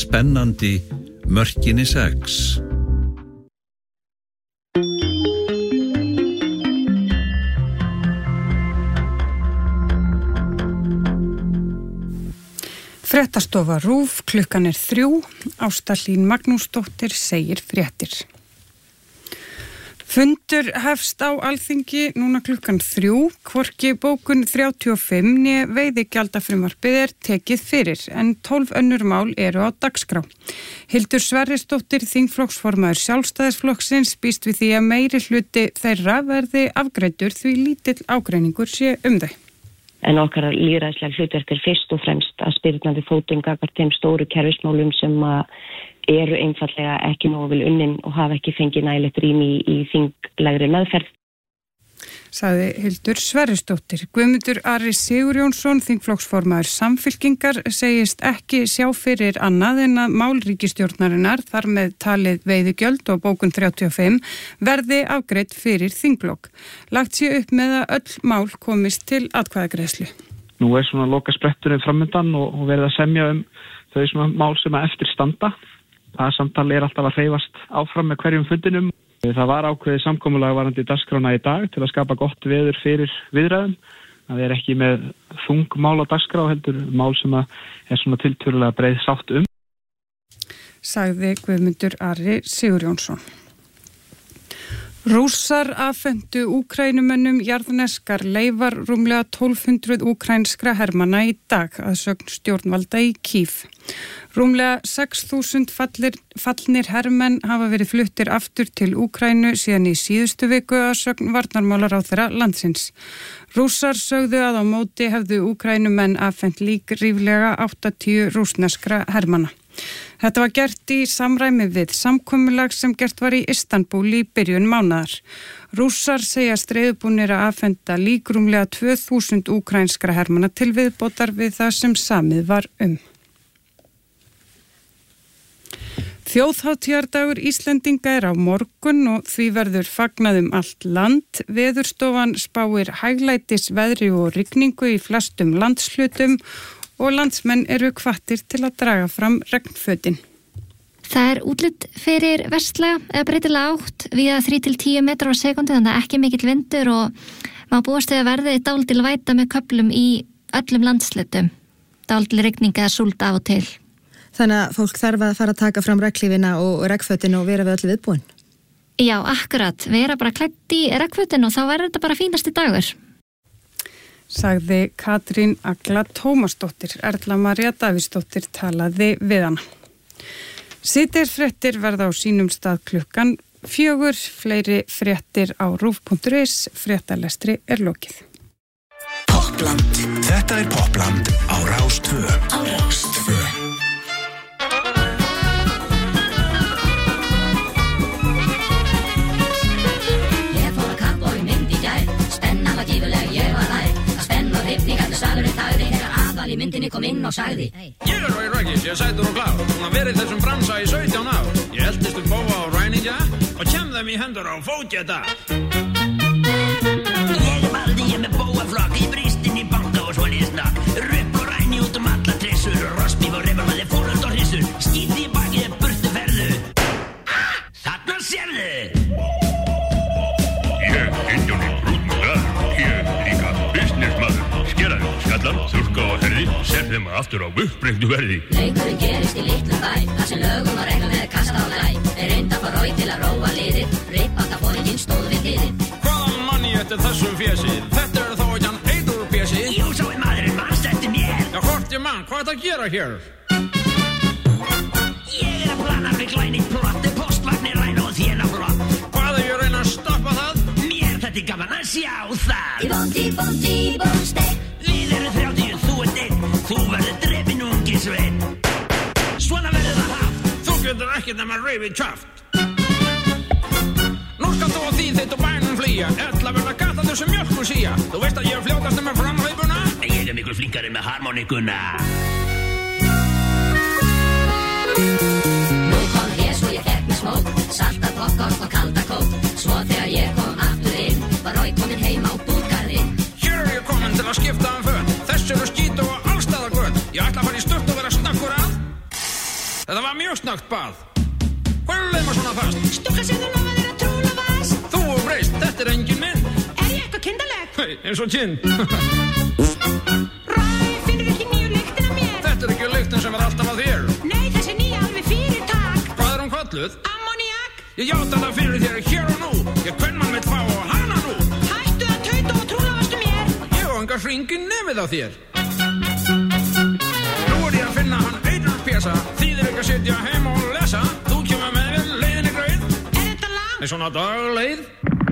spennandi Mörkinni 6. Fréttastofa RÚV, klukkan 3, Ásta Hlín Magnúsdóttir segir fréttir. Fundur hefst á Alþingi núna klukkan 3, hvorki bókun 35 né veiðigjaldafrumvarpið tekið fyrir, en 12 önnur mál eru á dagskrá. Hildur Sverrisdóttir, þingflokksformaður Sjálfstæðisflokksins, býst við því að meiri hluti þeirra verði afgreiddur því lítill ágreiningur sé þau. En okkar lýðræðislega hlutverk fyrst og fremst að spyrnandi fótum gagnvart þeim stóru kerfismálum sem eru einfallega ekki nógu vel unnin og hafa ekki fengið nægilegt rými í þinglegri meðferð. Sagði Hildur Sverrisdóttir. Guðmundur Ari Sigurjónsson, þingflokksformaður Samfylkingar, segist ekki sjá fyrir annað en að mál ríkisstjórnarinnar, þar með talið veiðigjöld og bókun 35, verði afgreidd fyrir þinglok. Lagt sé upp með að öll mál komist til atkvæðagreiðslu. Nú svona loka spretturinn framundan og verið að semja þau svona mál sem eftir standa. Það samtali alltaf að hreyfast áfram með hverjum fundinum. Það var ákveðið samkomulag varðandi dagskrána í dag til að skapa gott veður fyrir viðræðum. Það ekki með þung mál á dagskrá heldur mál sem svona tiltölulega breið sátt Sagði Guðmundur Ari Sigurjónsson. Rússar afhentu Úkrænumönnum jarðneskar leifar rúmlega 1200 úkrænskra hermanna í dag að sögn stjórnvalda í Kív. Rúmlega 6.000 fallnir hermenn hafa verið fluttir aftur til Úkrænu síðan í síðustu viku að sögn varnarmálaráðherra landsins. Rússar sögðu að á móti hefðu Úkrænumenn afhent lík ríflega 80 rússneskra hermanna. Þetta var gert í samræmi við samkomulag sem gert var í Istanbúl í byrjun mánaðar. Rússar segjast reiðubúnir að afhenda lík rúmlega 2000 úkrænskra hermanna til viðbótar við það sem samið var Þjóðhátíðardagur Íslendinga á morgun og því verður fagnað allt land. Veðurstofan spáir hæglætis veðri og rigningu í flestum landshlutum og landsmenn eru hvattir til að draga fram regnfötin. Það útlit fyrir vestlega eða breytilega átt við 3-10 metrar á sekundi, þannig að ekki mikill vindur og maður búast við að verði dálítil væta með köflum í öllum landslutum. Dálítil rigning eða súld af og til. Þannig að fólk þarf að fara að taka fram regnhlífina og regnfötin og vera við öllu viðbúin? Já, akkurat. Vera bara klædd í regnfötin og þá verður þetta bara fínasti dagur. Sagði Katrín Agla Tómasdóttir. Erla María Davíðsdóttir talaði við hana. Síðdegisfréttir verða á sínum stað klukkan 4. Fleiri fréttir á rúv.is. Fréttalestri lokið. Popland. Þetta Popland á Rás 2. Á Rás 2. Ég fór að kappa og mynd í gær. Spennan var gífurleg, ég var nær. Salurinn þagði þegar aðal í myndinni kom inn og sagði: Ég Rói Röggis, ég sætur og klár. Hún har verið þessum bransa í 17 ár. Ég eldist bóa og ræningja og kem þeim í hendur á fótgeta. Ég valdi ég með bóaflokk í bristin í banka og svoleiðis snakk. Röpp og ræni út alla trissur. Rostbíf og refarmaði fóröld og hrissur. Skýti í bakið burtu ferðu. Þarna sérðu. Ég Indjóni brúnmaður. Ég líka businessmaður. Skeraðu, skallar, þurrka og herði, serð þeim aftur á uppbreyttu verði. Leikurinn gerist í litlum bæ, þar sem lögum og reglum kasta á glæ. Þeir reynda fór Rói til að róa liðið, ribbandafóringinn stóð við hliðið. Hvaðan mann ég eftir þessum fjesi? Þetta þá ekki hann Eidur Pési? Jú, svo maðurinn mannst eftir mér. Já, hvort ég mann, hvað að gera hér? Ég að plana fyrir glænið plott, postvagnir ræna og þéna flott. Hvað ég reyna að stoppa það? Mér þetta gaman að sjá það. Tíbon, steik. Við 30, þú einn. Þú verður drepinn ungi sveinn. Svona verður það haft. Þú getur ekki nema reyfið kjaft. Nú skal þú á þín þitt og bænum flýja. Ella verða gata þessu mjölku síja. Þú veist að ég fljótast með framhlaupuna. Ég miklu flinkari með harmonikuna. Nú kom hér svo ég fekk með smók. Salta popcorn og kalda kók. Svo þegar ég kom aftur inn var Rói kominn heim á búgarðinn. Hér ég komin til að skipta föt. Þess eru skít og allstaðar göt. Ég ætla að fara í stutt og vera snakkur að. Þetta var mjög snöggt bað. Hvað leið maður svona fast? Stúlka sem þú lofaðir að trúla varst. Þú og breyst, þetta engin mynd. Er ég eitthvað kindarleg? Hei, eins og kinn. Finnur ekki nýju lyktina mér? Þetta ekki lyktin sem alltaf að þér. Nei, þessi nýja alveg fyrir takk. Hvað hún kölluð? Ammoniak. Ég játa það fyrir þér hér og nú. Ég hvern mann mitt fá og hana nú. Hættu að tauta og trúla varstu mér. Ég og engar hringi nefið á þér. Nú ég að finna hann eiturpjasa. Þýðir ekki að sitja heim og lesa. Þú kemur með mér leiðinni greið. Er þetta lag? Nei, svona dagleið.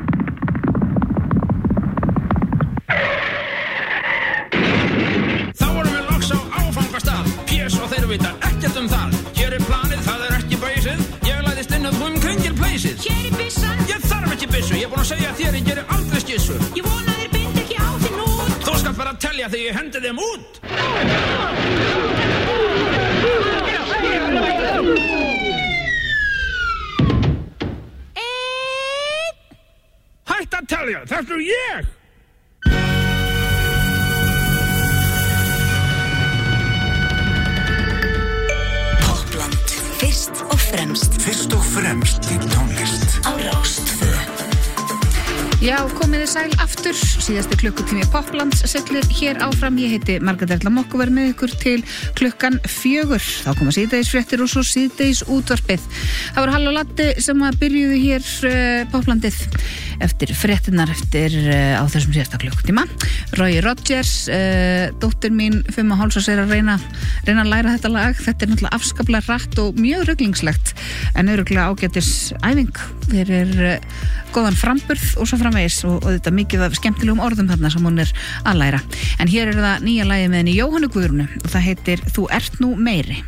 Þá vorum við loks á áfangastað. Pjess og þeir vita ekkert það. Hér planið, það ekki bæsið. Ég læðist inn að kringil pleysið. Hér byssan. Ég þarf ekki byssu. Ég búin að segja þér, ég gerir aldrei skissu. Ég vona þér bind ekki á þinn út. Þú skalt bara telja þegar ég hendi þeim út. Hætt að telja, þetta ég. Fyrst og fremst í tónlist á Rás 2. Já, komiði sæl aftur, síðasti klukkutími Poplands siglir hér áfram. Ég heiti Margrét Erla Mokk og verð með ykkur til klukkan 4. Þá koma síðdegisfréttir og svo síðdegis útvarpið. Það var Hall og Latti sem að byrjuðu hér Poplandið eftir fréttinnar á þessum síðasta klukkutíma. Roy Rogers, dóttir mín 5 árs er að reyna að læra þetta lag. Þetta er náttúrulega afskaplega hratt og mjög ruglingslegt en örugglega ágætis æfing fyrir góðan framburð og svo framvegis og þetta mikið af skemmtilegum orðum þarna sem hún er að læra. En hér er það nýja lagið með henni Jóhannu Guðrúnu og það heitir Þú ert nú meiri.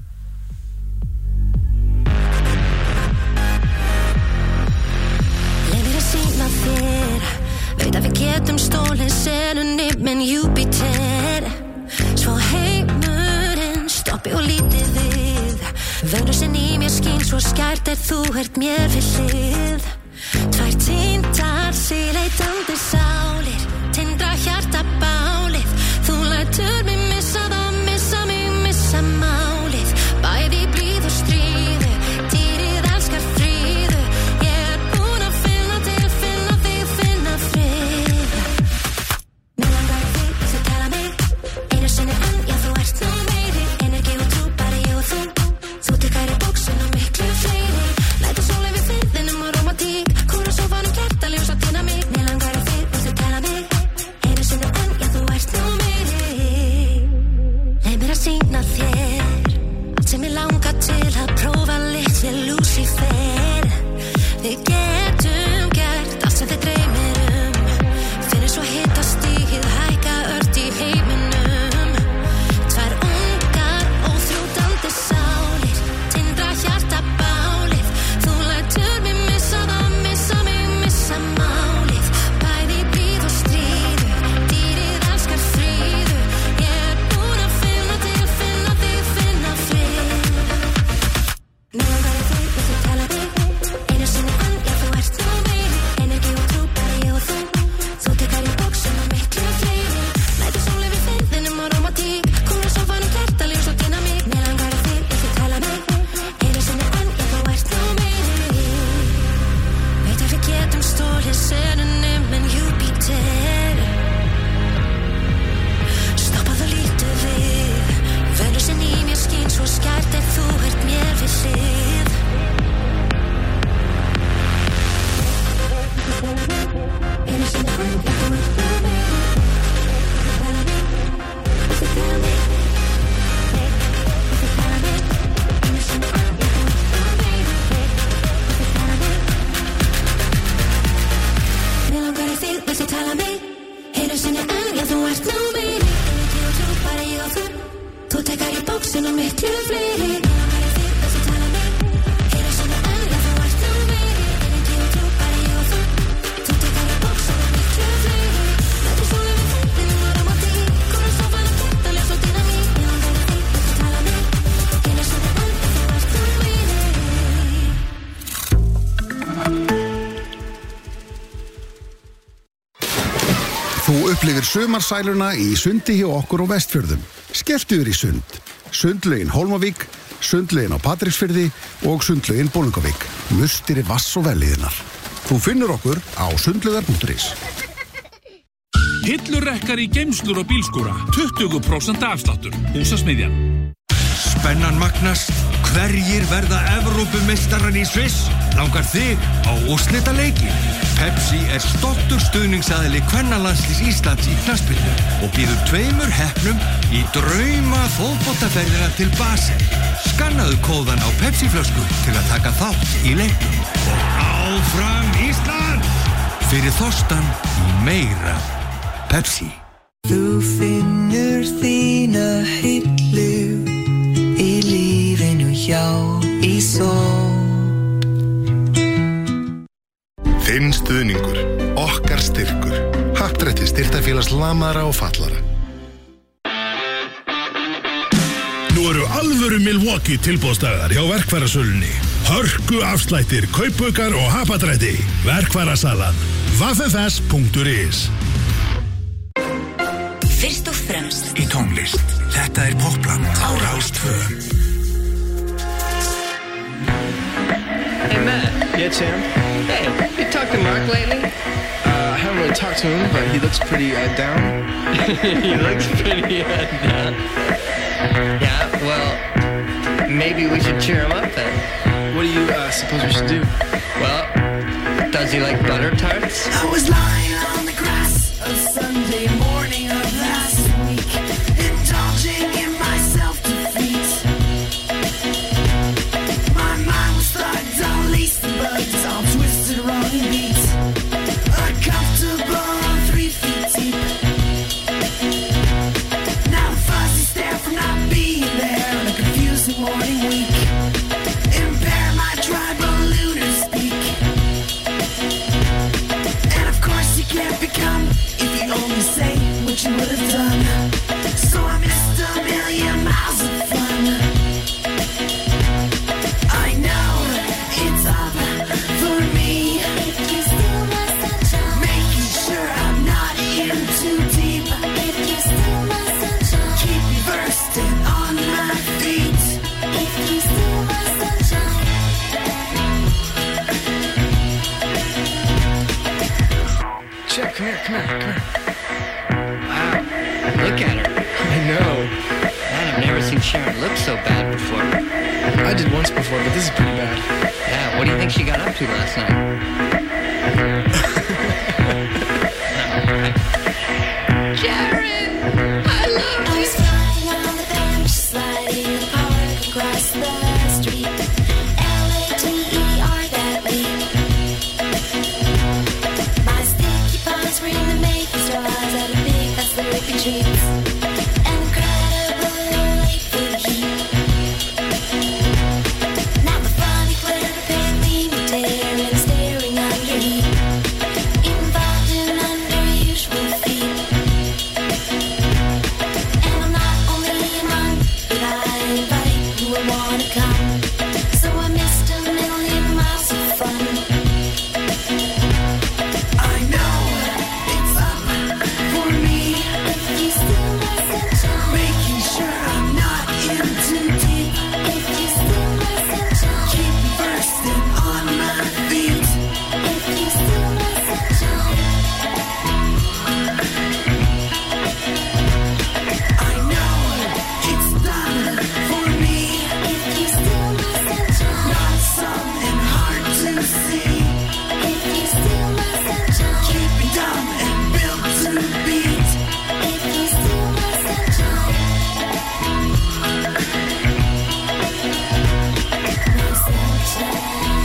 Leifir að sýna þér, veit að við getum stólið senunni menn Júpiter. Svo heimurinn stoppi og lítið við, Venusin í mér skín svo skært þú ert mér við hlið. Tvær týndar síleitandi sálir, tindra hjarta bálið. Þú lætur mig missa það, missa mig, missa málið. Bæði blíð og stríðu, dýrið elskar fríðu. Ég búin að finna til, finna þig, finna frið. Mér langar þig þess að tala mig, einu sinni enn, já þú ert nú meiri. Energi og trú, bara ég og þú. Þú tekkar í bóksin og miklu fleiri. Lætur sólið við fyndinum og romantík. Sofanum kertaljós að týna mig. Mér langar að þig, viltu tala mig einu sinni enn, já þú ert nú meiri. Leið mér að sýna þér allt sem ég langar til að prófa litli Lucifer. Við getum gert allt sem þið dreymir finnir svo hitastigið hækka ört í heiminum. Tvær ungar óþrjótandi sálir, tindra hjarta bálið. Þú lætur mig missa það, missa málið. Bæði blíð og stríðu, dýrið elskar fríðu. Ég búin að finna til, finna þig, finna frið. Mér langar að þig, viltu tala mig einu sinni enn, já þú ert nú meiri. Energi og trú, bara ég og þú. Þú tekkar í bóksin og miklu fleiri. Lætur sólið við fyndinum og romantík. Kúla sofanum kertaljós og týna mig. Mér langar að þig, viltu tala mig einu sinni enn, já þú ert nú meiri. Veit að við getum stólið senunum en Júpiter. Stoppað og lítu við, Venusin í mér skín svo skært þú ert mér við hlið. Einu sinni enn, já þú ert nú meiri. Tala mig, viltu tala mig, viltu tala mig einu sinni enn, já þú ert nú meiri. Viltu tala mig. Mér langar í þig, viltu tala mig einu sinni enn, já þú ert nú meiri. Energi og trú, bara ég og þú. Þú tekkar í bóksin og miklu fleiri. Mér langar í þig, viltu tala mig einu sinni enn, já þú ert nú meiri. Energi og trú, bara ég og þú. Þú tekkar í bóksin og miklu fleiri. Lætur sólið við fyndinum og romantík. Kúla sofanum kertaljós og týna mig. Mér langar í þig, viltu tala mig einu sinni enn, já þú ert nú meiri. Þú upplifir sumarsæluna í sundi hjá okkur á Vestfjörðum. Skelltu þér í sund. Sundlaugin Hólmavík, sundlaugin á Patreksfirði og sundlaugin Bolungarvík. Musteri vass og velliðinnar. Þú finnur okkur á sundlaugar.is. Hillurrekkar í geymslur og bílskúra. 20% afsláttur. Húsasmiðjan. Spennan magnast. Hverjir verða Evrópumeistarar í Sviss? Langar þig á úrslitaleikin? Pepsi stoltur stuðningsaðili kvennalandsliðs Íslands í knattspyrnu og býður 2 heppnum í drauma fótboltaferðina til Basel. Skannaðu kóðan á Pepsi-flösku til að taka þátt í leiknum. Og áfram Ísland! Fyrir þorstan í meira Pepsi. Þú finnur þína hillu í lífinu hjá Ísól. Þinn stuðningur, okkar styrkur. Happdrætti styrktarfélags lamaðra og fallara. Nú eru alvöru Milwaukee tilboðsdagar hjá verkfærasölunni. Hörku afslættir, kaupaukar og happdrætti. Verkfærasalan. www.ffs.is. Fyrst og fremst í tónlist. Þetta Popland á Rás 2. Hey Matt. Yeah, Champ. Hey, you talked to Mark lately? I haven't really talked to him, but he looks pretty down. He looks pretty down. Yeah, well, maybe we should cheer him up then. What do you suppose we should do? Well, does he like butter tarts? I was lying on the grass of Sunday morning of last week, indulging in my self-defeat. My mind was thugged on lace and bugs, all twisted wrong and beat. Uncomfortable on 3 feet deep. Now the fuzzy stare from not being there on a confusing morning week. Impair my tribal lunar speak. And of course you can't become if you only say what you would have done. So I missed a million miles of fun. I know it's up for me. If you steal my sunshine, making sure I'm not in too deep. If you steal my sunshine, keep me bursting on my feet. If you steal my sunshine. Chip, come here. Wow, look at her. I know. Man, I've never seen Sharon look so bad before. I did once before, but this is pretty bad. Yeah, what do you think she got up to last night? Sharon, I love you. I was flying on the bench, sliding in the park across the street. L-A-T-E-R, that leap. My sticky palms were in the making straws at a big fast looping trees. Incredible late food heat. Now the funny clever pig lean me tearing, staring under heat. Involved in unusual feet. And I'm not only a monk, but I invite who would wanna come. So I missed a million miles of fun. I know it's up for me. If you steal my sunshine, making sure I'm not in too deep. if you steal my sunshine, Keep bursting on my feet. if you steal my sunshine. I know it's done for me. If you steal my sunshine, Not something hard to see. if you steal my sunshine, Keep me dumb and built to beat. if you steal my sunshine. My sunshine.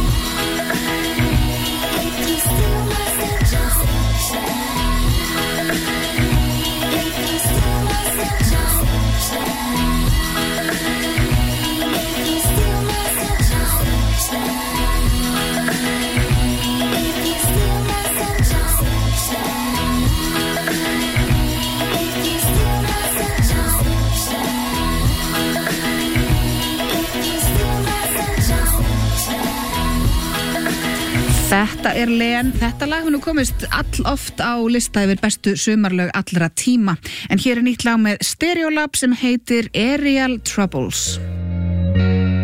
If you steal my sunshine, if you steal my sunshine, if you steal my sunshine, if you steal my sunshine, if you steal my Þetta Len, þetta lag hefur nú komist all oft á lista yfir bestu sumarlög allra tíma. En hér nýtt lag með Stereolab sem heitir Aerial Troubles.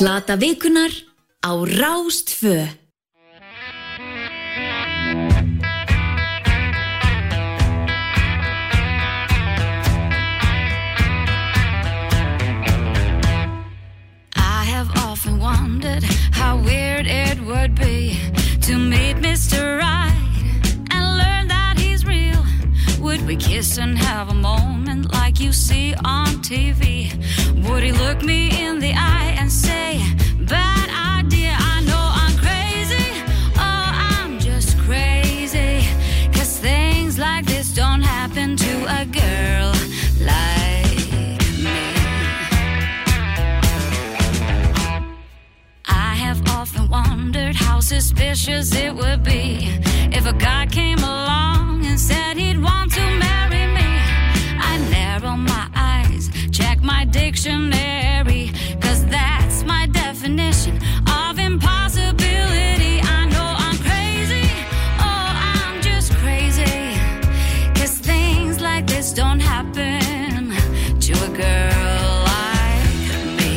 Plata vikunar á Rás 2. I have often wondered how weird it would be to meet Mr. Right and learn that he's real. Would we kiss and have a moment like you see on TV? Would he look me in the eye and say, bad idea, I know I'm crazy, oh I'm just crazy, 'cause things like this don't happen to a girl like me. I have often wondered how suspicious it would be if a guy came along and said he'd want to marry me. I narrow my eyes, check my dictionary, 'cause that's my definition of impossibility. I know I'm crazy, oh I'm just crazy, 'cause things like this don't happen to a girl like me.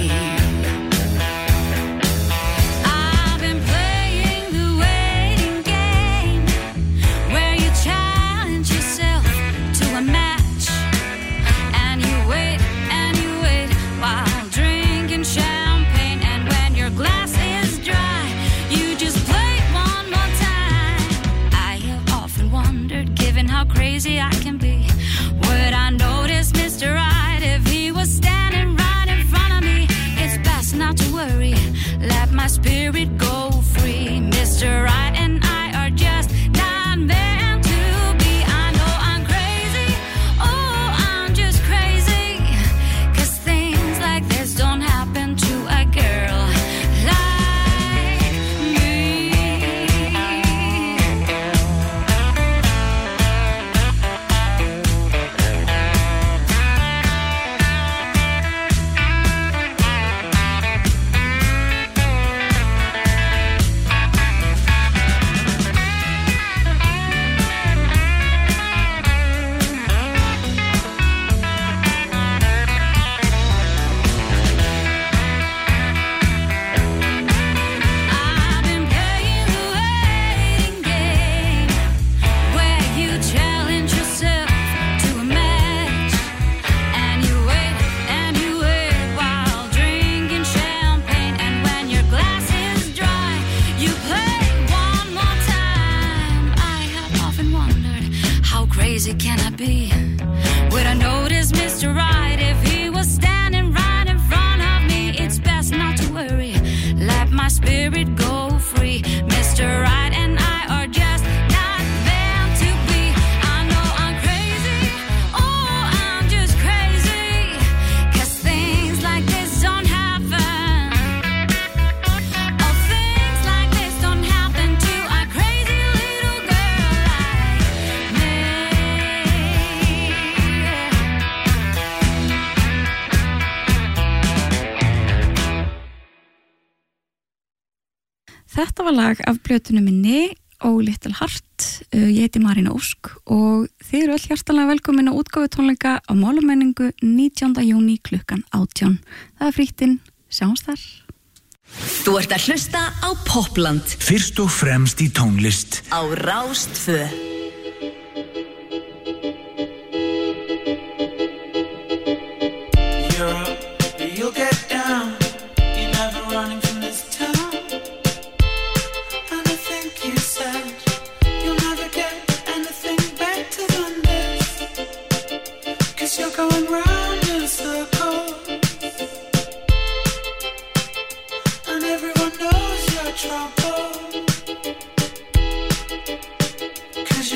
I've been playing the waiting game, where you challenge yourself to a match, and you wait while drinking champagne, and when your glass is dry, you just play one more time. I have often wondered, given how crazy I can be, would I notice Mr. Right if he was standing right in front of me? It's best not to worry, let my spirit go free. Mr. Right and I are just not meant to be. I know I'm crazy, oh I'm just crazy, 'cause things like this don't happen to a girl like me. I've been playing the waiting game, where you challenge yourself to a match, and you wait while drinking champagne, and when your glass is dry, you play one more time. I have often wondered, how crazy can I be? Would I notice Mr. Right if he was standing right in front of me? It's best not to worry, let my spirit go free. Mr. Right and I are just not meant to be. I know I'm crazy, oh I'm just crazy, 'cause things like this don't happen. Oh, things like this don't happen to a crazy little girl like me. Þetta var lag af plötunum minni Oh Little Heart. Ég heiti Marína Ósk og þið eru öll hjartanlega velkomin á útgáfutónleika á Málamenningu 19. júní klukkan 18. Það er fríttinn, sjáumst þar. Þú ert að hlusta á Popland Fyrst og fremst í tónlist á Rás 2. You'll get down. You're never running from this town. And I think you said you'll never get anything better than this, 'cause you're going round in circles, and everyone knows your trouble, 'cause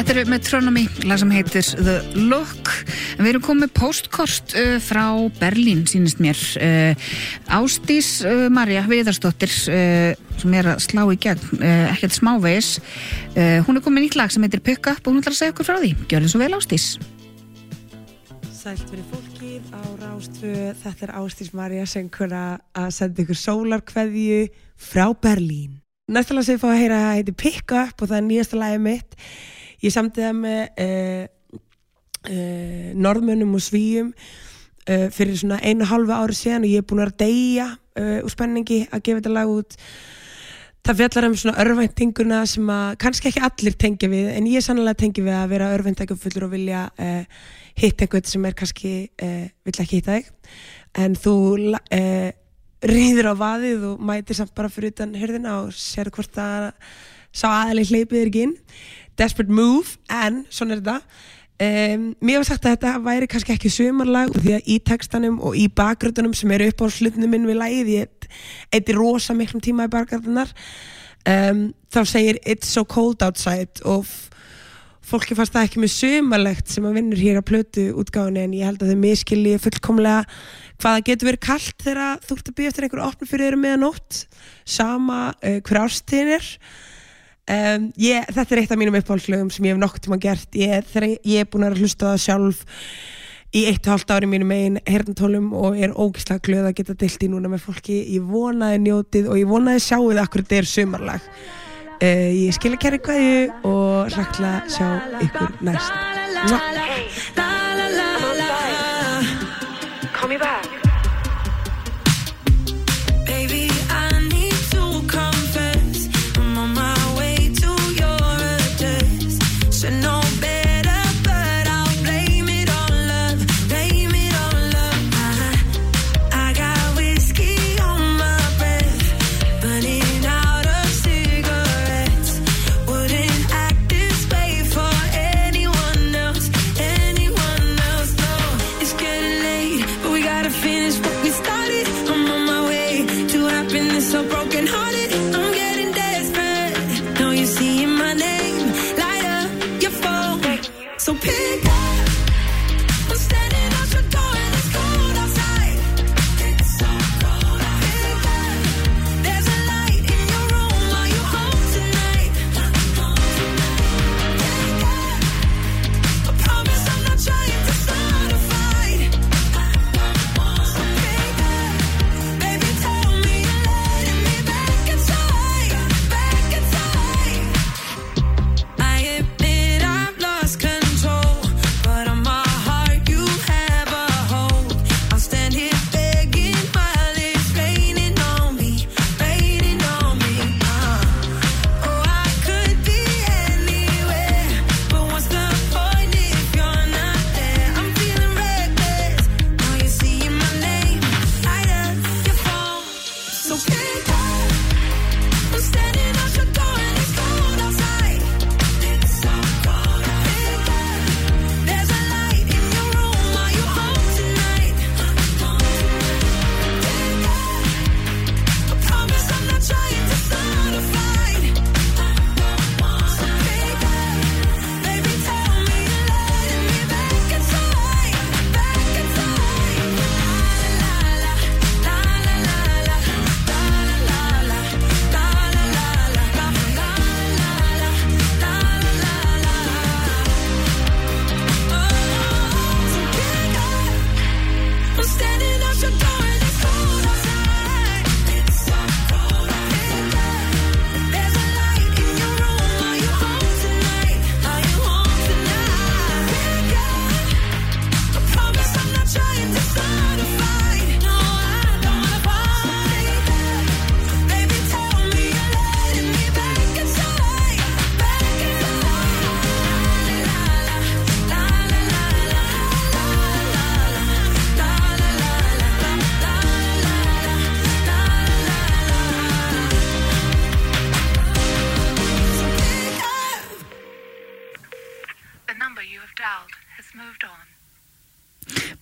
Þetta eru Metronomy, lag sem heitir The Look. En við erum komið postkort frá Berlín, sýnist mér. Ásdís María Viðarsdóttir, sem að slá í gegn, ekkert smávegis. Hún komið nýtt lag sem heitir Pick Up og hún ætlar að segja okkur frá því. Gjörðu svo vel, Ásdís. Sælt fyrir fólkið á Rás 2. Þetta Ásdís María söngkona að senda ykkur sólarkveðju frá Berlín. Næsta lag sem ég fá að heyra heitir Pick Up og það nýjasta lagið mitt. Ég samdi það með norðmönnum og svíum fyrir svona 1,5 ári síðan og ég búin að deyja úr spenningi að gefa þetta lag út. Það fjallar svona örvæntinguna sem að kannski ekki allir tengja við, en ég sannlega tengi við að vera örvæntingafullur og vilja hitta einhvern sem kannski vill ekki hitta þig, en þú ríður á vaðið og mætir samt bara fyrir utan hurðina og sér hvort það sá aðeins hleypið þér ekki inn. Desperate move, en svona þetta. Mér var sagt að þetta væri kannski ekki sumarlag því að í textanum og í bakgröndunum sem eru upp á slutnum minn við lagið, ég eiti rosa miklum tíma í bakgröndunar, þá segir It's so cold outside og fólki fannst það ekki með sumarlegt sem að vinnur hér á plötu útgáfunni, en ég held að þau miskilji fullkomlega hvað það getur verið kalt þegar þú ert að bíða eftir einhverju opnu fyrir þér meðanótt, sama hver árstíðin er. Þetta er eitt af mínum uppáhaldslögum sem ég hef nokkuð tíma gert. Þegar ég búin að hlusta það sjálf í 1,5 ári mínum megin heyrnartólum og er ógeðslega glöð að geta deilt í núna með fólki. Ég vonaði njótið og ég vonaði sjáuð akkur þetta er sumarlag. Ég skilja kæri kveðju og hlakka að sjá ykkur næst. Call me back. So pick up, I'm standing out your door and it's cold outside. It's so cold outside. Pick up, there's a light in your room. Are you home tonight? Pick up, I promise I'm not trying to start a fight. So pick up, baby, tell me you're letting me back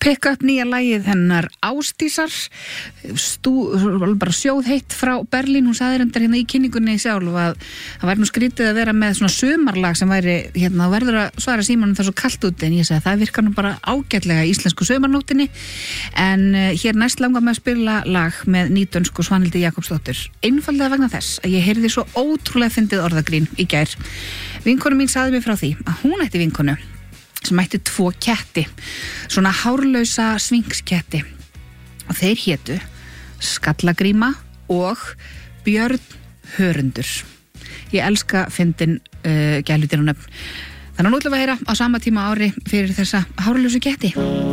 Pick up nýja lagið hennar Ásdísar, bara sjóðheitt frá Berlín. Hún sagði reyndar hérna í kynningunni sjálf að það væri nú skrítið að vera með svona sumarlag sem væri, hérna, verður að svara símanum það svo kalt úti, en ég segi að það virkar nú bara ágætlega í íslensku sumarnóttinni. En hér næst langar með að spila lag með nýdönsku Svanhildi Jakobsdóttur, einfaldlega vegna þess að ég heyrði svo ótrúlega fyndið orðagrín í gær. Vinkonu mín sagði mér frá því að hún ætti vinkonu sem ætti 2 ketti, svona hárlausa svingsketti, og þeir hétu Skallagríma og Björn Hörundur. Ég elska fyndin gæludýranöfn. Þannig að nú ætlum við að heyra á sama tíma ári fyrir þessa hárlausu ketti.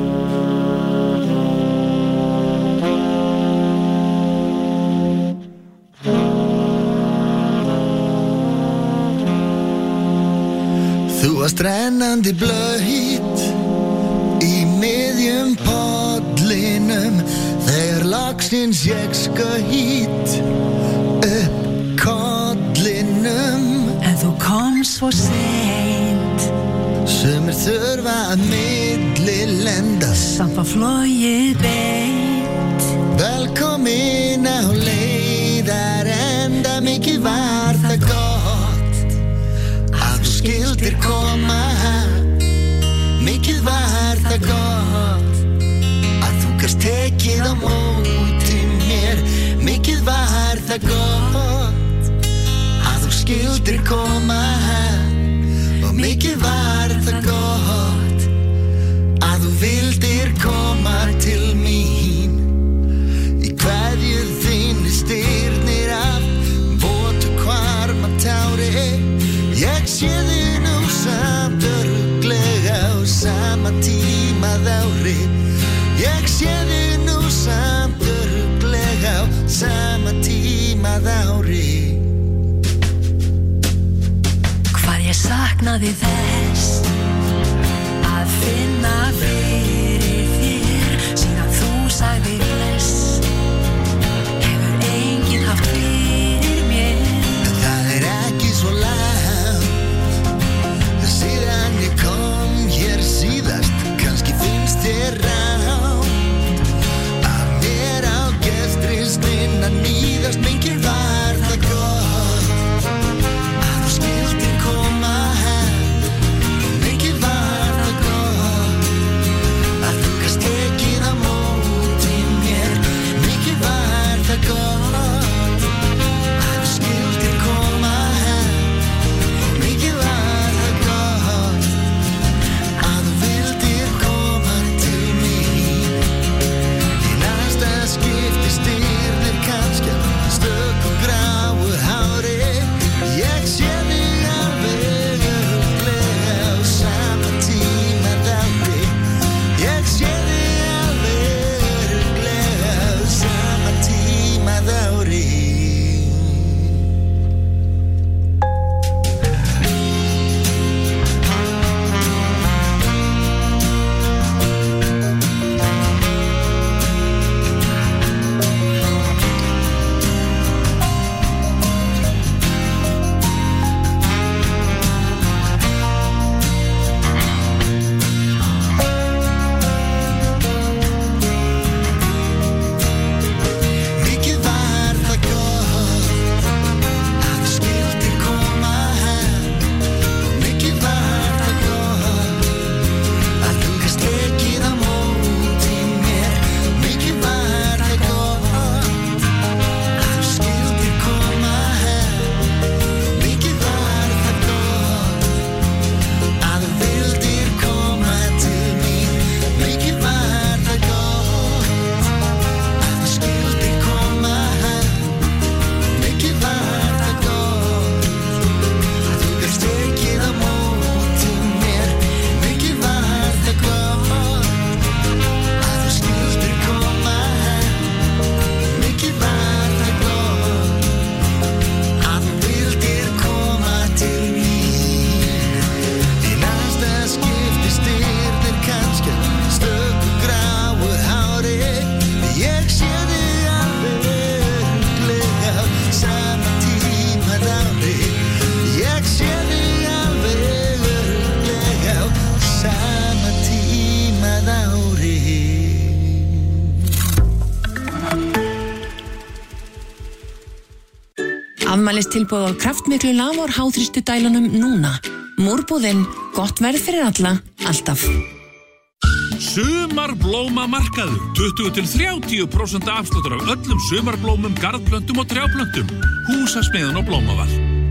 Þú varst rennandi blautt í miðjum pollinum þegar laxins ég skaut upp kollinum. En þú kom svo seint, sumir þurfa að millilenda, samt var flogið beint. Velkomin á leiðarenda, mikið var það gott að þú skildir koma. Mikið var það gott að þú gast tekið á móti mér. Mikið var það gott að þú skildir koma. Og mikið var það gott að þú vildir koma til mín. Í kveðju þinni stirnir af votu hvarma tári. Ég sé þig nú samt örugglega á sama tíma að ári. Ég sé þig nú samt örugglega á sama tíma að ári. Hvað ég saknaði þess að finna fyrir þér, síðan þú sagði bless, hefur enginn haft fyrir mér. En það er ekki svo langt síðan ég kom hér síðast. Kannski finnst þér rátt að mér á gestrisnin að níðast. Mikið var það gott að þú skildir koma. Afmælistilboð á kraftmiklu Lavor háþrýstu dælunum núna. Múrbúðinn, gott verð fyrir alla, alltaf. Sumarblómamarkaður, 20-30% afsláttur af öllum sumarblómum, garðplöntum og trjáplöntum. Húsasmiðjan og Blómaval.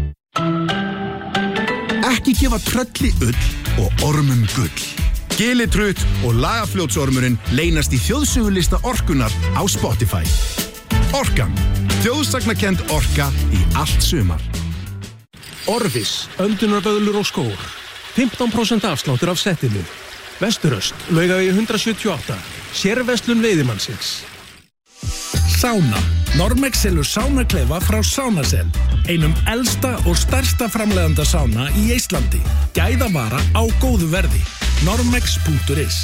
Ekki gefa trölli ull og ormum gull. Gilitrut og Lagafljótsormurinn leynast í þjóðsögulista orkunnar á Spotify. Orkan, þjóðsagnakend orka í allt sumar. Orvis, öndunarböðlur og skór. 15% afsláttur af settinu. Vesturöst, Laugavegi 178. Sérverslun Veiðimannsins. Sána. Normex selur sánaklefa frá Sánasel. Einum elsta og stærsta framleiðanda sána í Íslandi. Gæðavara á góðu verði. Normex.is.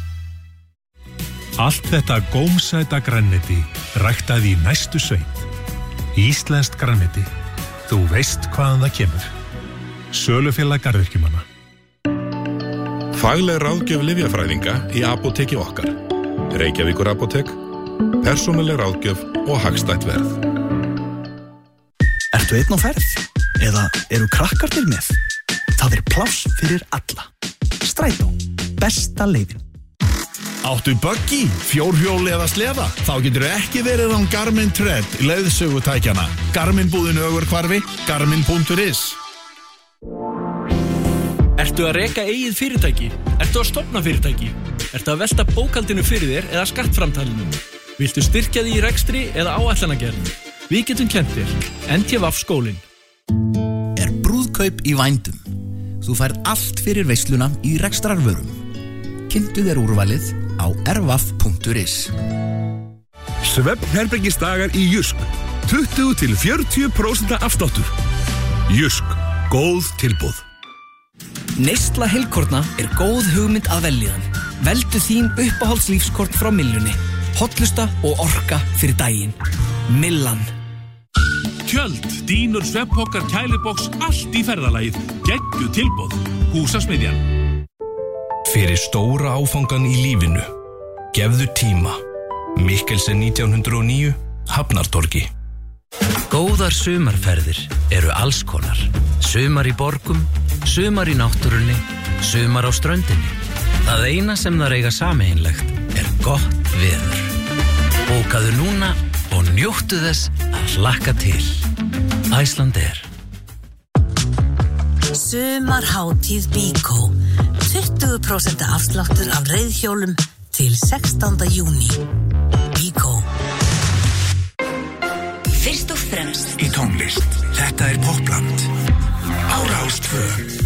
Allt þetta gómsæta grænmeti ræktaði í næstu sveit. Íslenskt grænmeti. Þú veist hvaðan það kemur. Sölufélag garðyrkjumanna. Fagleg ráðgjöf lyfjafræðinga í apóteki okkar. Reykjavíkur apótek, persónuleg ráðgjöf og hagstætt verð. Ertu einn á ferð? Eða eru krakkarnir með? Það pláss fyrir alla. Strætó, besta leiðin. Áttu buggy, fjórhjól eða sleða? Þá getur ekki verið án Garmin Tread leiðsögutækjana. Garmin búðin Ögurhvarfi, garmin.is. Ertu að reka eigið fyrirtæki? Ertu að stofna fyrirtæki? Ertu að velta bókhaldinu fyrir þér eða skattframtalinu? Viltu styrkja því í rekstri eða áætlanagerð? Við getum kennt þér. NTVAF skólinn. Brúðkaup í vændum. Þú færð allt fyrir veisluna í rekstrarvörum. Kynntu þér úrvalið á ervaf.is. Svefnherbergisdagar í Jysk. 20-40% afsláttur. Jysk, góð tilboð. Neysla heilkorna góð hugmynd að veljiðan. Veldu þín uppáhaldslífskort frá Millunni. Hollusta og orka fyrir daginn. Millan. Tjöld, dínur, svefnpokkar, kæliboks, allt í ferðalagið. Geggjuð tilboð. Húsasmiðjan. Fyrir stóra áfangan í lífinu. Gefðu tíma. Mikkelsen 1909, Hafnartorgi. Góðar sumarferðir eru alls konar. Sumar í borgum, sumar í náttúrunni, sumar á ströndinni. Það eina sem þær eiga sameiginlegt gott veður. Bókaðu núna og njóttu þess að hlakka til. Icelandair. Sumarhátíð Bíkó. 20% afsláttur af reiðhjólum til 16. júní. Bíkó. Fyrst og fremst í tónlist. Þetta Popland á Rás 2.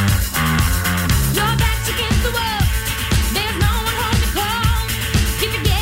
Your back's against the wall. There's no one home to call. Keep your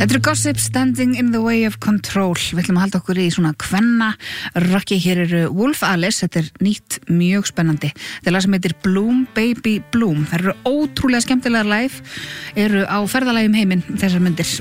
Þetta eru Gossip, Standing in the Way of Control. Við ætlum að halda okkur í svona kvenna rocki. Hér eru Wolf Alice, þetta er nýtt, mjög spennandi. Þetta er lag sem heitir Bloom Baby Bloom. Það eru ótrúlega skemmtilega live, eru á ferðalagi heiminn þessar myndir.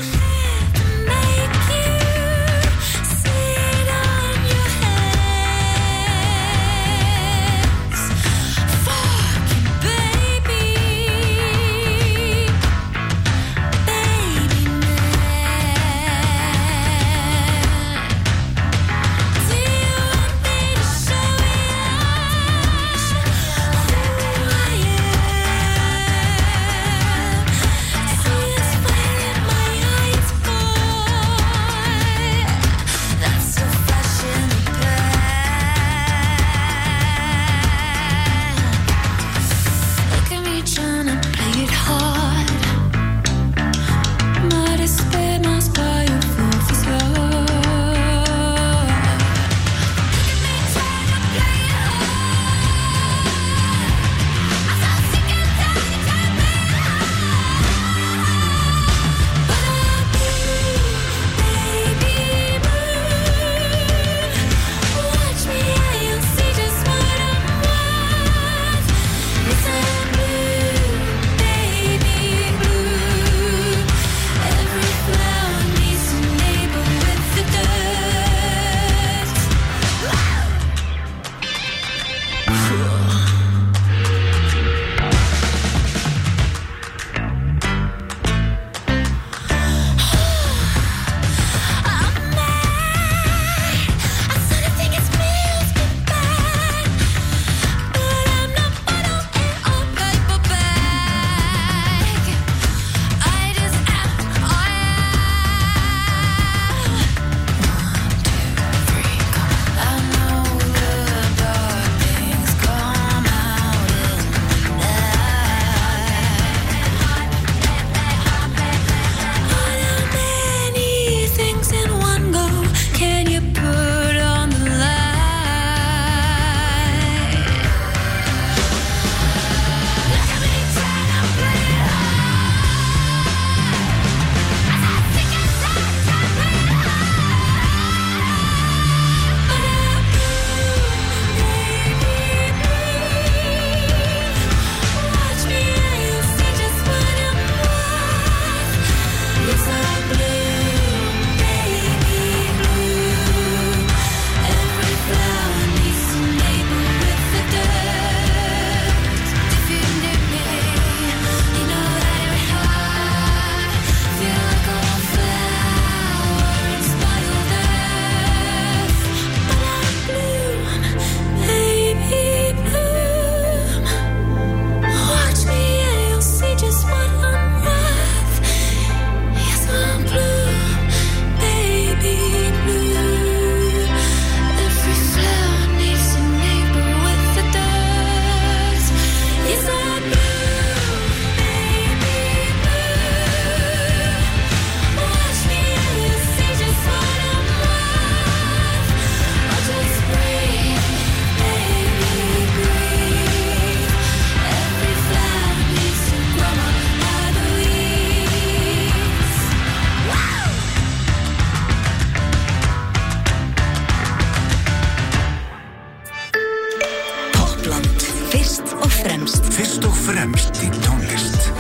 Fyrst og fremst í tónlist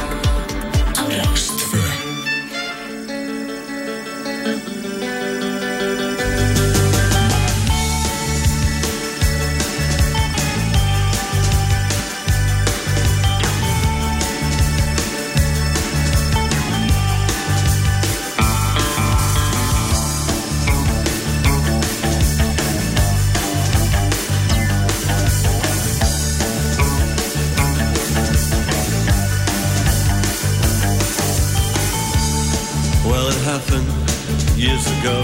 á Rás 2. Happened years ago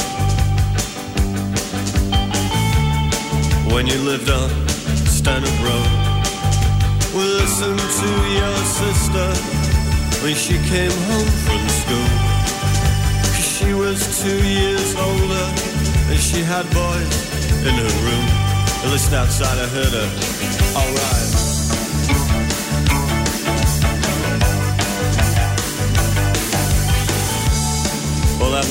when you lived on Stanhope Road. We listened to your sister when she came home from school, 'cause she was 2 years older and she had boys in her room. I listened outside, I heard her, alright.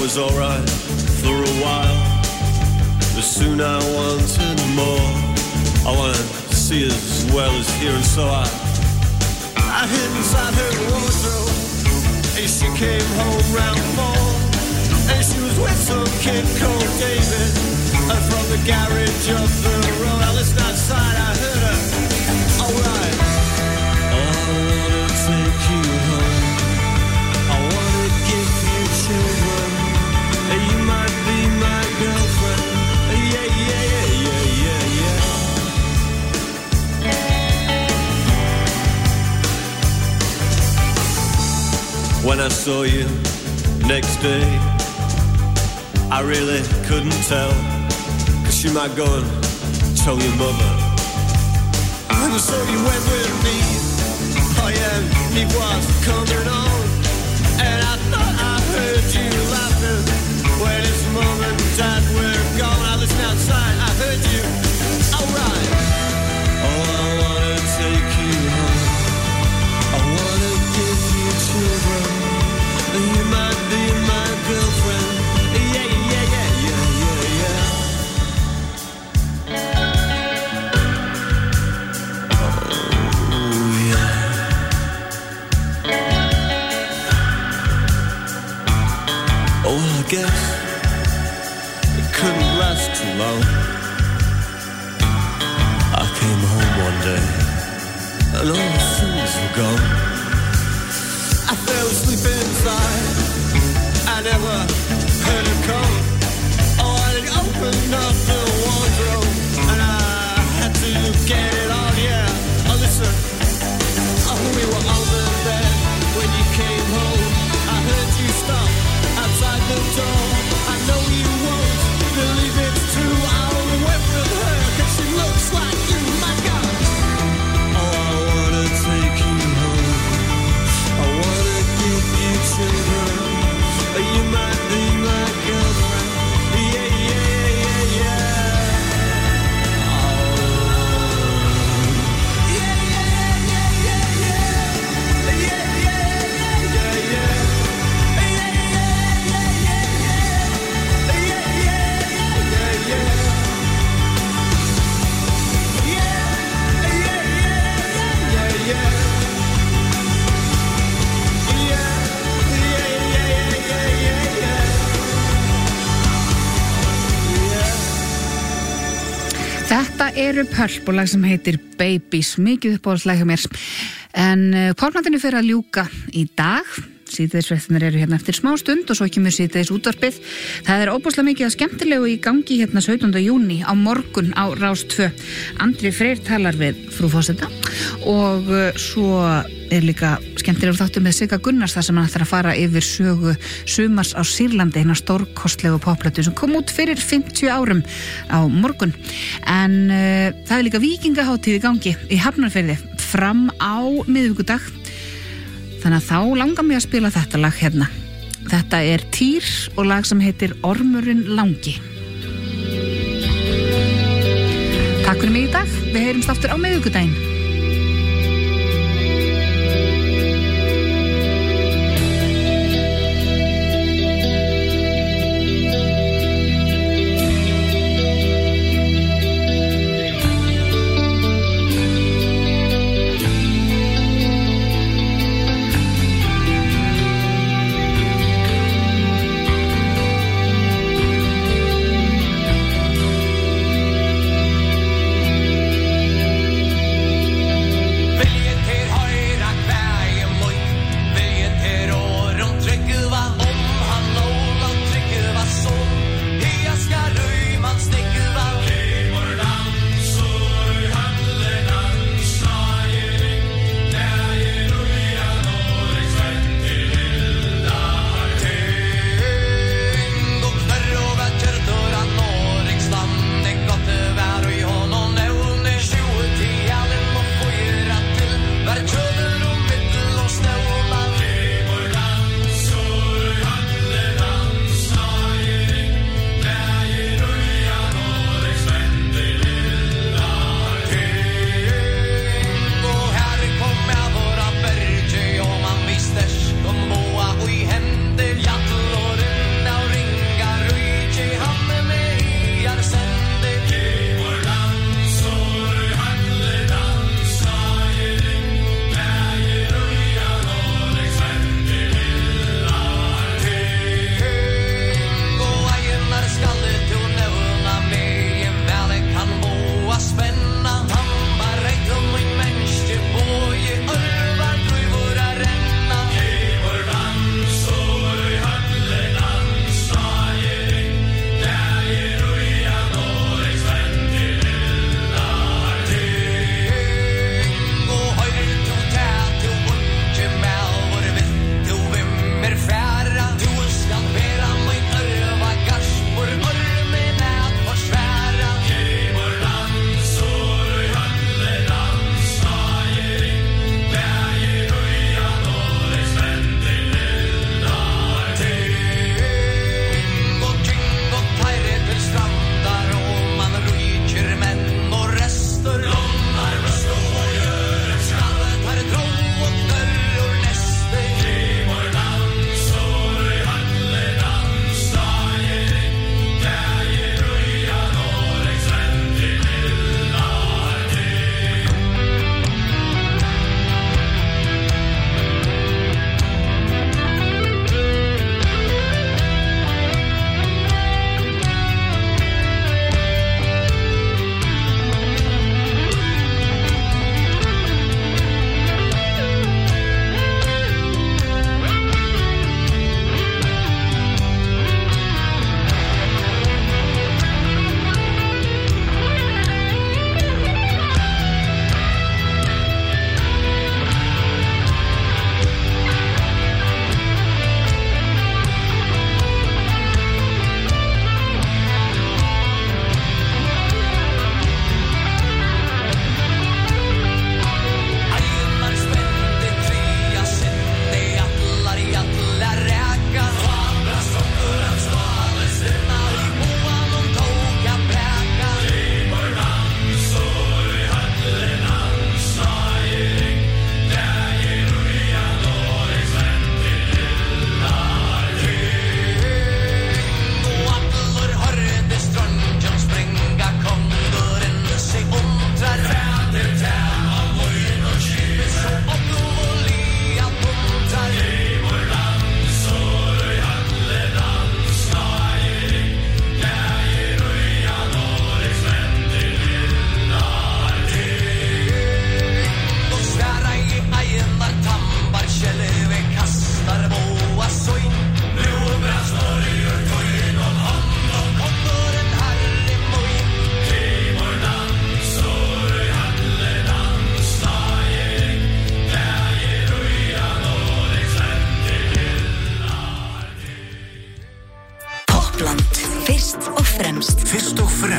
was alright for a while, but soon I wanted more. I wanted to see as well as hear, and so I hid inside her wardrobe, and she came home round 4, and she was with some kid called David, from the garage up the road. I listened outside, I heard her, alright. Oh, I wanna take you home, I wanna give you children, you might be my girlfriend, yeah, yeah, yeah, yeah, yeah, yeah. When I saw you next day, I really couldn't tell, 'cause you might go and tell your mother. And so you went with me, oh yeah, it was coming on, and I thought I heard you laughing when his mom and dad were gone. I listened outside, I heard you, alright. Oh, I wanna take you home, I wanna give you children, you might be my girlfriend, yeah, yeah, yeah, yeah, yeah, yeah. Oh, yeah. Oh, I guess it couldn't last too long. I came home one day, and all the things were gone. I fell asleep inside, I never heard her come. Oh, I opened up the wardrobe, and I had to get it on, yeah. Oh, listen, oh, we were on the bed when you came home. I heard you stop outside the door. I know you won't believe it's true. I went with her, 'cause she looks like you, my God. Oh, I wanna take you home, I wanna give you children, you might be my girlfriend, yeah, yeah, yeah, yeah. Oh, yeah, yeah, yeah, yeah, yeah, yeah, yeah, yeah, yeah, yeah. Þetta eru Pulp og lag sem heitir Babies, mikið uppáhaldslag hjá mér. En Poplandinu fer að ljúka í dag. Síðdegisfréttirnar eru hérna eftir smá stund og svo kemur síðdegis útvarpið. Það er óbúslega mikið að skemmtilegu í gangi hérna 17. júní á morgun á Rás 2. Andri Freyr talar við frú forseta og svo er líka skemmtilegur þáttur með Sigga Gunnars þar sem hann ætlar að fara yfir sögu sumars á Sýrlandi, hérna stórkostlegu popplötu sem kom út fyrir 50 árum á morgun. En það er líka víkingahátíð í gangi í Hafnarfirði fram á miðvikudag. Þannig að þá langar mig að spila þetta lag hérna. Þetta er Týr og lag sem heitir Ormurinn langi. Takk fyrir mig í dag. Við heyrumst aftur á miðvikudaginn.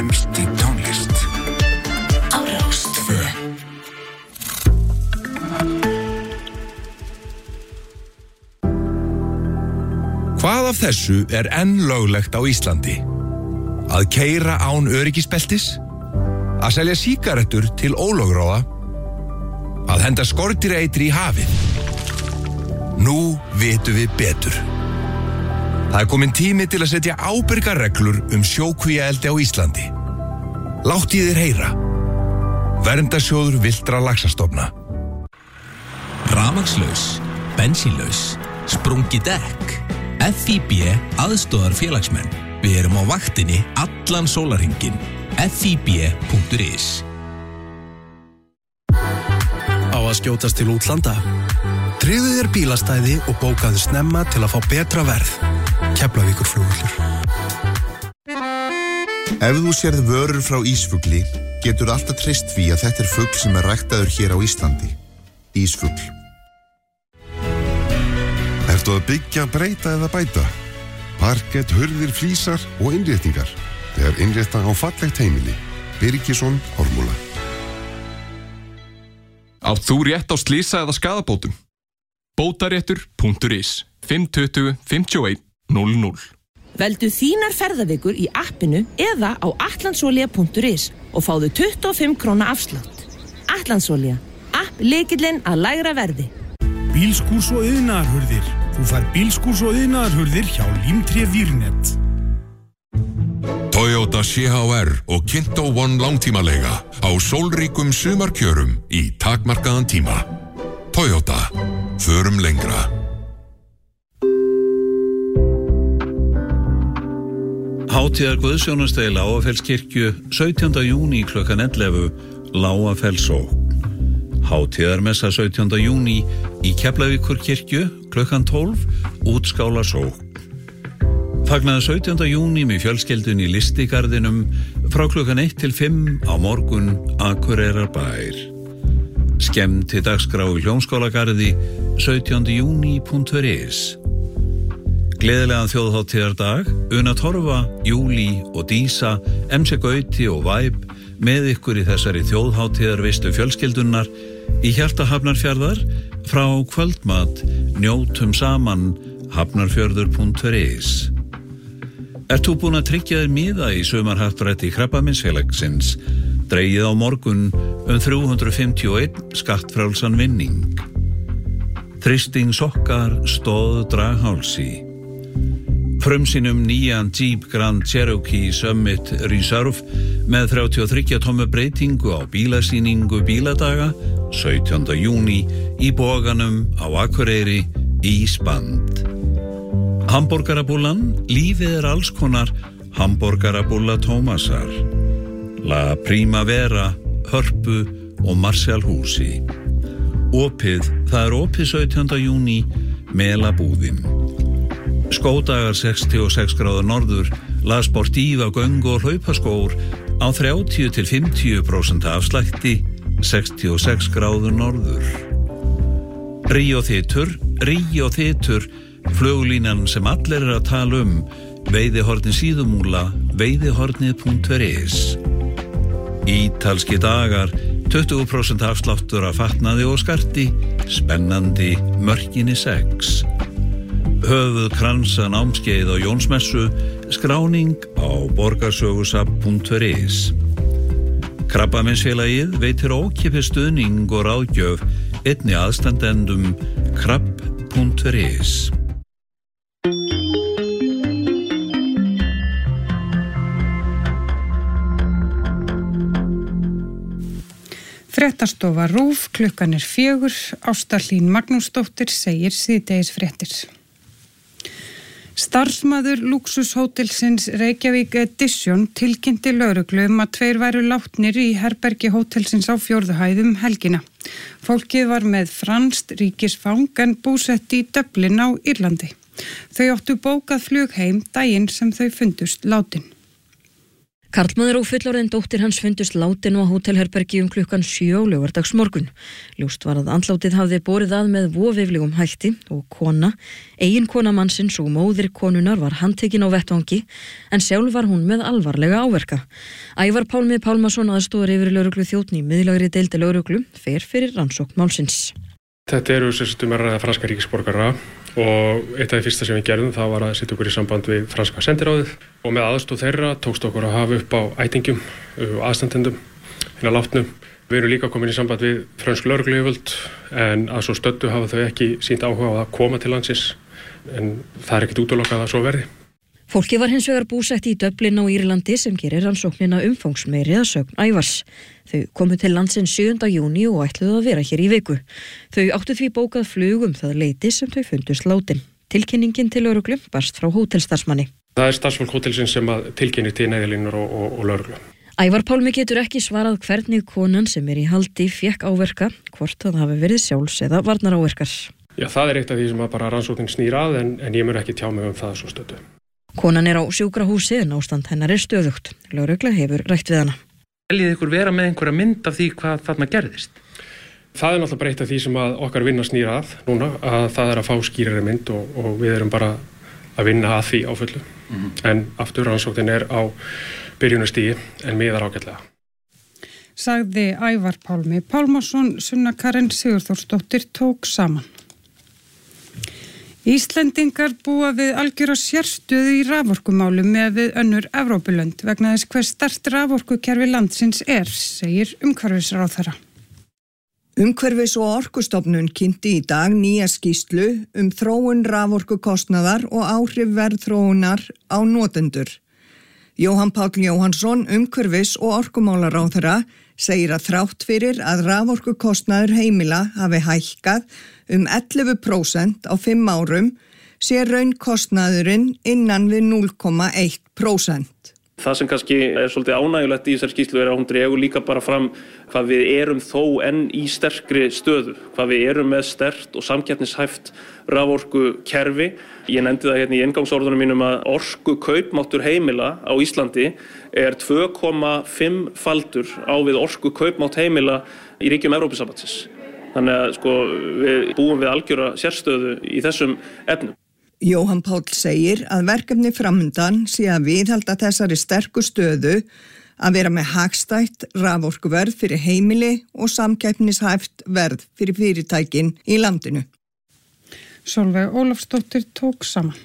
fremst í tónlist. Á Rás 2. Hvað af þessu er enn löglegt á Íslandi? Að keyra án öryggisbeltis? Að selja sígarettur til ólögráða? Að henda skordýraeitri í hafið? Nú vitum við betur. Það er komin tími til að setja ábyrgar reglur sjókvíaeldi á Íslandi. Láttu í þér heyra. Verndarsjóður villtra laxastofna. Rafmagnslaus, bensínlaus, sprungið dekk. FIB aðstoðar félagsmenn. Við erum á vaktinni allan sólarhringinn. FIB.is. Á að skjótast til útlanda? Tryggðu þér bílastæði og bókaðu snemma til að fá betra verð. Keflavíkurflugvöllur. Ef þú sérð vörur frá ísfugli, getur alltaf treyst því að þetta er fugl sem er ræktaður hér á Íslandi. Ísfugl. Ertu að byggja, breyta eða bæta? Parkett, hurðir, flísar og innréttingar. Þegar innrétta á fallegt heimili. Birgisson, Ármúla. Átt þú rétt á slysa eða skaðabótum? Bótaréttur.is 520 51 00. Veldu þínar ferðavikur í appinu eða á atlandsolía.is og fáðu 25 króna afslátt. Atlandsolía, app lykillinn að lægra verði. Bílskúrs og iðnaðarhurðir. Þú fær bílskúrs og iðnaðarhurðir hjá Límtré Vírnet. Toyota CHR og Kinto One langtímaleiga á sólríkum sumarkjörum í takmarkaðan tíma. Toyota, förum lengra. Hátíðar guðsjónustegi Lágafellskirkju 17. júní klukkan 11 Lágafellsókn. Hátíðarmessa 17. júní í Keflavíkurkirkju klukkan 12 Útskálasókn. Fagnaði 17. júní með fjölskeldun í Listigarðinum frá klukkan 1 til 5 á morgun Akureyrarbær. Skemmti dagskrá í Hljómskálagarði 17. júní.is. Gleðilegan þjóðhátíðardag, Una Torfa, Júlí og Dísa, MC Gauti og Væp með ykkur í þessari þjóðhátíðarveislu fjölskeldunnar í hjarta Hafnarfjarðar frá kvöldmat Njótum saman hafnarfjörður.is. Ert þú búin að tryggja þér miða í sumarhappdrætti Krabbameinsfélagsins? Dregið á morgun 351 skattfrjálsan vinning. Þristing sokkar stóð draghálsi. Frumsýnum nýjan Jeep Grand Cherokee Summit Reserve með 33 tommu breytingu á bílasýningu bíladaga 17. júní í Boganum á Akureyri Ísband. Hamborgarabúllan, lífið er alls konar hamborgarabúlla Tómasar. La Primavera, Hörpu og Marshallhúsi. Opið, það er opið 17. júní, Melabúðin. Skódagar 66 gráður norður, La Sportiva göngu og hlaupaskór á 30-50% afslætti, 66 gráður norður. Ríó Þytur, flugulínan sem allir að tala Veiðihorni Síðumúla, veiðihornið.is. Ítalski dagar, 20% afsláttur af fatnaði og skarti, spennandi mörkinni 6. Höfuð kransa námskeið á Jónsmessu, skráning á borgarsögusafn.is. Krabbameinsfélagið veitir ókeypis stuðning og ráðgjöf einni aðstandendum krabb.is. Fréttastofa RÚV, klukkan 4, Ásta Hlín Magnúsdóttir segir síðdegisfréttir. Starfsmaður lúxushótelsins Reykjavík Edition tilkynnti lögreglu að 2 væru látnir í herbergi hótelsins á 4. hæð helgina. Fólkið var með franskt ríkisfang en búsett í Dublin á Írlandi. Þau áttu bókað flug heim daginn sem þau fundust látin. Karlmaður og fullorðin dóttir hans fundust látin á hótelherbergi klukkan 7 á laugardagsmorgun. Ljóst var að andlátið hafði borið að með vofiflegum hætti og eiginkona mannsins og móðir konunar var handtekin á vettvangi en sjálf var hún með alvarlega áverka. Ævar Pálmi Pálmason aðstoðar yfir lögreglu þjónn í miðlægri deildi lögreglu fer fyrir rannsókn málsins. Þetta eru að ræða franska ríkisborgara og eitt af því fyrsta sem við gerðum það var að setja okkur í samband við franska sendiráðið og með aðstoð þeirra tókst okkur að hafa upp á ætingjum og aðstandendum hérna látnum. Við erum líka komin í samband við frönsk lögregluyfirvöld en að svo stöddu hafa þau ekki sýnt áhuga á að koma til landsins en það er ekkert útilokað að svo verði. Fólki var hins vegar búsett í Dublin á Írlandi sem gerir rannsóknina umfangsmeiri að sögn Ævars. Þau komu til landsins 7. júní og ætluðu að vera hér í viku. Þau áttu því bókað flug það leyti sem þau fundust látin. Tilkynningin til lögreglu barst frá hótelstarfsmanni. Það er starfsfólk hótelsins sem að tilkynnir til Neyðarlínur og lögreglu. Ævar Pálmi getur ekki svarað hvernig konan sem í haldi fékk áverka, hvort það hafi verið sjálfs- eða varnaráverkar. Já, það er eitt af því sem að bara rannsóknin snýr að en ég mun ekki tjá mig það svo stöddu. Konan er á sjúkrahúsi en ástand hennar er stöðugt. Lögregla hefur rætt við hana. Viljið ykkur vera með einhverja mynd af því hvað þarna gerðist? Það er náttúrulega bara eitt af því sem að okkar vinna snýr að núna, að það er að fá skýrari mynd og við erum bara að vinna að því á fullu. En aftur rannsóknin er á byrjunarstigi en miðar ágætlega. Sagði Ævar Pálmi Pálmason, Sunna Karen Sigurþórsdóttir tók saman. Íslendingar búa við algjöra sérstöðu í raforkumálum með við önnur Evrópulönd vegna þess hver sterkt raforkukerfi landsins segir umhverfisráðherra. Umhverfis- og orkustofnun kynnti í dag nýja skýrslu þróun raforkukostnaðar og áhrif verðþróunar á notendur. Jóhann Páll Jóhannsson, umhverfis- og orkumálaráðherra, segir að þrátt fyrir að raforkukostnaður heimila hafi hækkað 11% á 5 árum sé raunkostnaðurinn innan við 0,1%. Það sem kannski er svolítið ánægjulegt í þessari skýrslu er að hún dregur líka bara fram hvað við erum þó enn í sterkri stöðu, hvað við erum með sterkt og samkeppnishæft raforkukerfi. Ég nefndi það hérna í inngangsorðunum mínum að orkukaupmáttur heimila á Íslandi er 2,5 faldur á við orkukaupmátt heimila í ríkjum Evrópusambandsins. Þannig að við búum við algjöra sérstöðu í þessum efnum. Jóhann Páll segir að verkefni framundan sé að viðhalda þessari sterku stöðu að vera með hagstætt raforkuverð fyrir heimili og samkeppnishæft verð fyrir fyrirtækin í landinu. Sólveig Ólafsdóttir tók saman.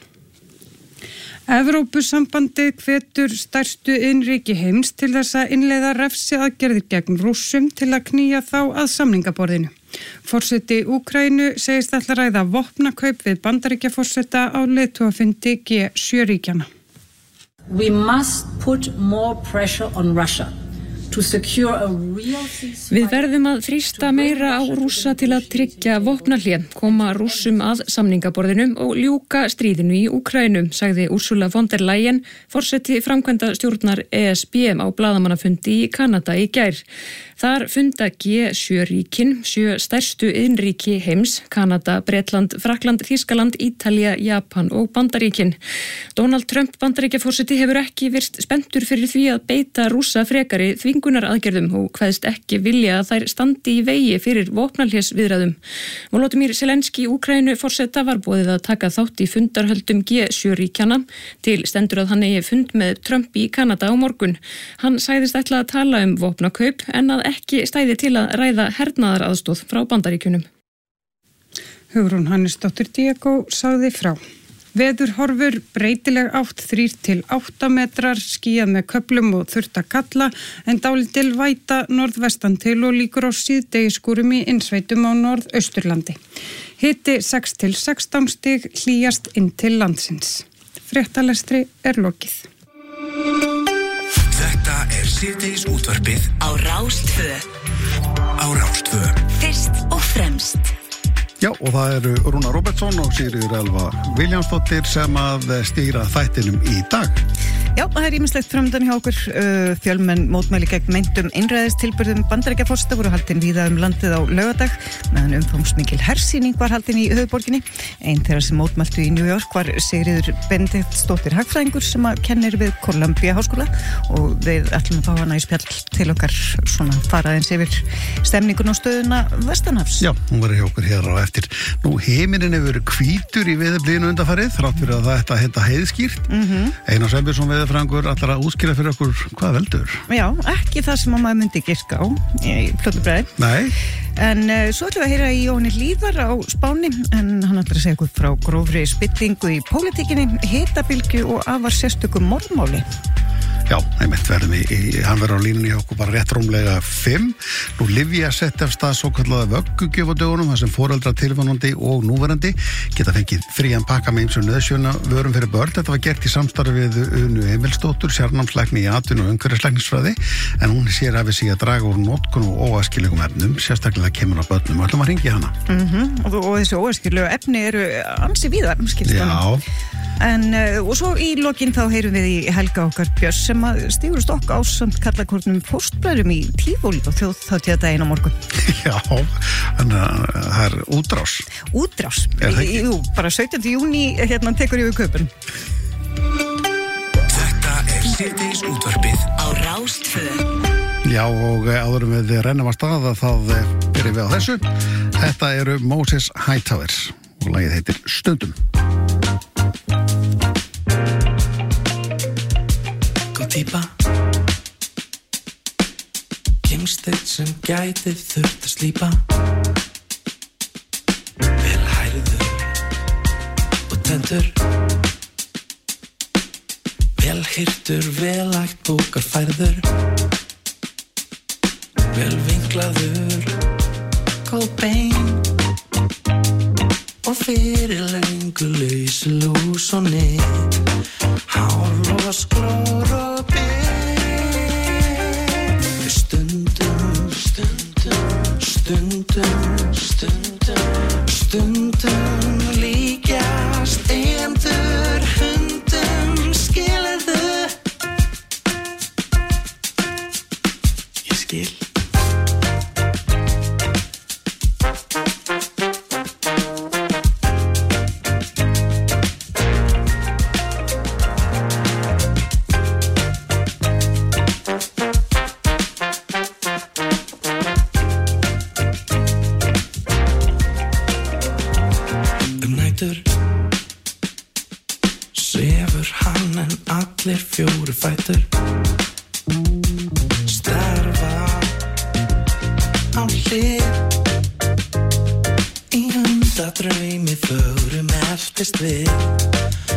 Evrópusambandið hvetur stærstu iðnríki heims til þess að innleiða refsiaðgerðir gegn Rússum til að knýja þá að samningaborðinu. Forseti Úkraínu segist ætla að ræða vopnakaup við Bandaríkjaforseta á leiðtogafundi G7-ríkjanna. We must put more pressure on Russia to secure a real ceasefire. Við verðum að þrýsta meira á Rússa til að tryggja vopnahlé, koma Rússum að samningaborðinu og ljúka stríðinu í Úkraínu, sagði Ursula von der Leyen, forseti framkvæmda stjórnar ESB á blaðamannafundi í Kanada í gær. Þar funda G7-ríkin, 7 stærstu iðnríki heims, Kanada, Bretland, Frakkland, Þýskaland, Ítalía, Japan og Bandaríkin. Donald Trump Bandaríkjaforseti hefur ekki virst spenntur fyrir því að beita Rússa frekari þvingunaraðgerðum og kveðst ekki vilja að þær standi í vegi fyrir vopnahlésviðræðum. Volodymyr Zelenský Úkraínu forseta var boðið að taka þátt í fundarhöldum G7-ríkjana til stendur að hann eigi fund með Trump í Kanada á morgun. Hann sagðist ætla að tala vopnakaup en að ekki stæði til að ræða hernaðaraðstóð frá Bandaríkjunum. Hugrún Hannesdóttir Diego sagði frá. Veður horfur breytileg átt 3 til 8 metrar, skýjað með köflum og þurrt að kalla en dálítil væta norðvestan til og líkur á síðdegisskúrum í innsveitum á norðausturlandi. Hiti 6 til 16 stig, hlýjast inn til landsins. Fréttalestri er lokið. Þetta er síðdegis útvarpið á Rás 2. Á Rás 2. Fyrst og fremst. Já, og það eru Rúnar Robertsson og Sigríður Elva Viljánsdóttir sem að stýra þættinum í dag. Já, það ýmislegt framöndan hjá okkur. Fjölmenn mótmæli gegn meintum einræðistilburðum Bandaríkjaforseta voru haldin víða landið á laugardag, meðan umfangsmikil hersýning var haldin í höfuðborginni. Einn þeirra sem mótmæltu í New York var Sigríður Benediktsdóttir hagfræðingur sem kennir við Columbia háskóla og við ætlum að fá hana í spjall til okkar svona faraðins yfir stemningun og stöðuna vestanhafs. Já, hún verður hjá okkur hér á eftir. Nú, himinin hefur verið hvítur í veðurblíðinu undanfarið, þrátt fyrir að þetta heita heiðskýrt. Einar Sveinbjörnsson veðurfræðingur ætlar að útskýra fyrir okkur hvað veldur. Já, ekki það sem að maður myndi giska á í Fljótubræði. Nei. En svo ætlum við að heyra í Jóhanni Hlíðar á Spáni, en hann ætlar að segja okkur frá grófri spillingu í pólitíkinni, hitabilgju og afar sérstöku morðmáli. Já, einmitt verðum hann verður á línunni hjá okkur bara rétt rúmlega 5. Nú Livia setti af stað svo kallaða vöggugjöf á dögunum, þar sem foreldrar tilvonandi og núverandi geta fengið frían pakka með ýmsum nauðsynja vörum fyrir börn. Þetta var gert í samstarfi við Unu Emilsdóttur, sérnámslækni í atvinnu- og umhverfislæknisfræði, en hún sér af sig að draga úr notkun og óæskilegum efnum, sérstaklega kemur á börnum. Ætlum að hringja hana. Og þessi óæskilegu efni eru ansi víðar, skilst Já. En, og svo í lokin þá heyrum við í Helga okkar Björns sem að stígur stokk ásamt kallakornum fóstbræðrum í Tívolí og þjóðhátíðardaginn á morgun. Já, en það er útrás. Útrás? Er það ekki? Jú, bara 17. júní hérna tekur yfir kaupin. Þetta er síðdeis útvarpið á Rás 2. Já, og áðurum við rennum að staða þá byrjum við á þessu. Þetta eru Moses Hightower og lagið heitir Stundum. Týpa Kimsteinn sem gæti þurft að slípa Vel hærður og töndur Vel hirtur, vel ægt bókar færður Vel vinklaður góð bein og fyrir löngu lausu lús og nýtt hár og sklór og bygg Stundum líkjast eigendur hundum skilurðu Ég skil Sefur hann en allir fjóru fætur Starfa á hlið Í hundadraumi fögrum eltist við